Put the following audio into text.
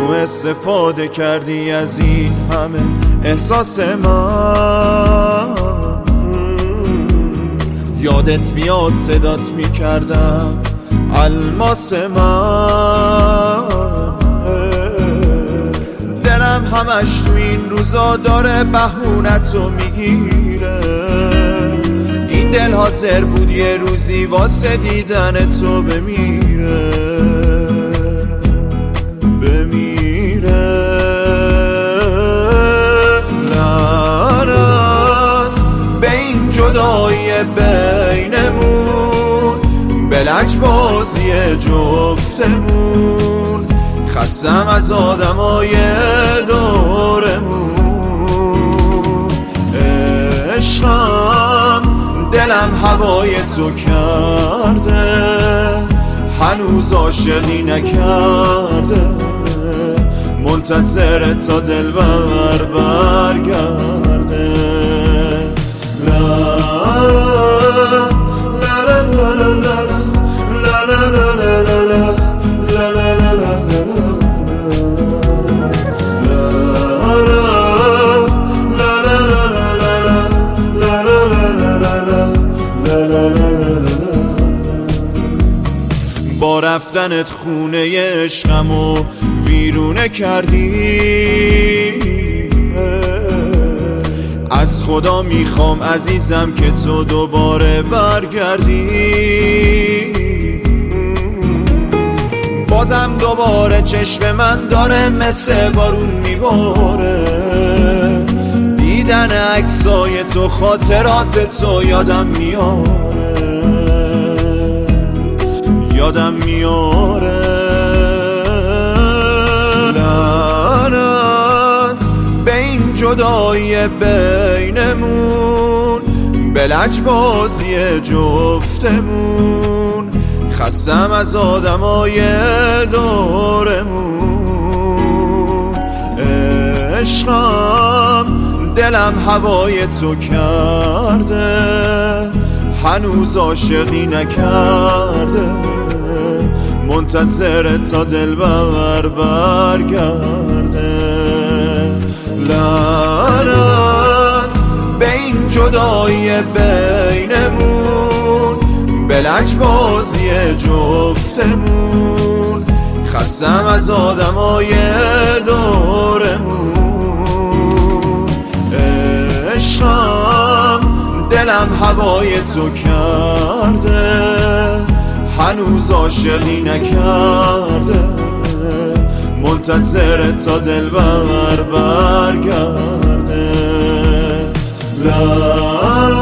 منو استفاده کردی از این همه احساس من. یادت میاد صدات میکردم الماس من. دلم همش تو این روزا داره بهونتو میگیره. این دل حاضر بود یه روزی واسه دیدن تو بمیره. لعنت به این جدایی بینمون، به لجبازی جفتمون. خستم از آدمای دورمون. عشقم دلم هوای تو کرده، هنوز عاشقی نکرده. منتظر تا دلبر برگرده. با رفتنت خونه عشقمو ویرونه کردی. از خدا میخوام عزیزم که تو دوباره برگردی. بازم دوباره چشم من داره مثل بارون میباره. دیدن عکسای تو خاطرات تو یادم میاره. لعنت به این جدایی بینمون، به لجبازی جفتمون. خستم از آدمای دورمون. عشقم دلم هوای تو کرده، هنوز عاشقی نکرده. منتظر تا دلبر برگرده. لعنت به این جدایی بینمون، به لجبازی جفتمون. خستم از آدمای دورمون. عشقم دلم هوای تو کرده، هنوز عاشقی نکرده. منتظر تا دلبر برگرده.